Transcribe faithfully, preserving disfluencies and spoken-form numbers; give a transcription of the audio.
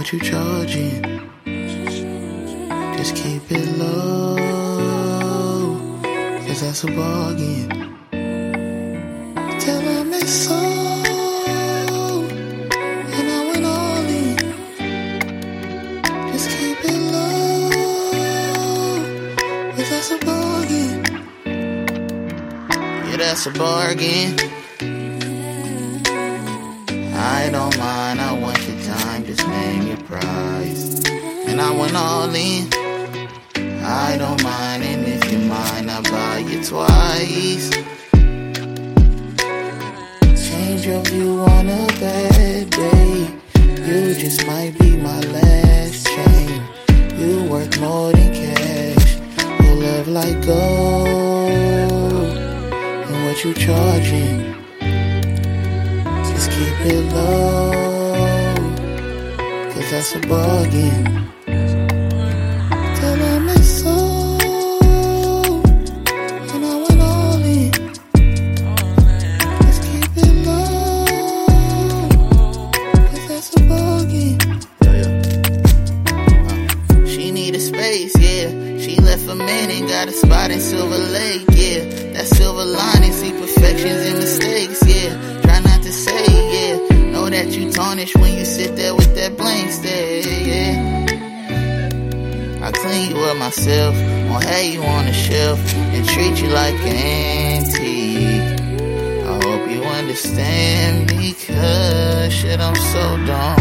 What you charging? Just keep it low, cause that's a bargain. Tell him it's so, and I went all in. Just keep it low, cause that's a bargain. Yeah, that's a bargain. I don't mind, I want your time, just name your price. And I went all in. I don't mind, and if you mind, I'll buy you twice. Change your view on a bad day. You just might be my last chain. You worth more than cash. Your love like gold. And what you charging? Just keep it low, cause that's a bargain. Tell them it's so, and I went all in. Just keep it low, cause that's a bargain. Yeah, yeah. Uh, she need a space, yeah. She left a man and got a spot in Silver Lake, yeah. That silver lining, see perfections and mistakes, yeah. Try not to say, yeah. Know that you tarnish when you sit there with that blank stare, yeah. I clean you up myself, won't have you on the shelf, and treat you like an antique. I hope you understand me, cause shit, I'm so dumb.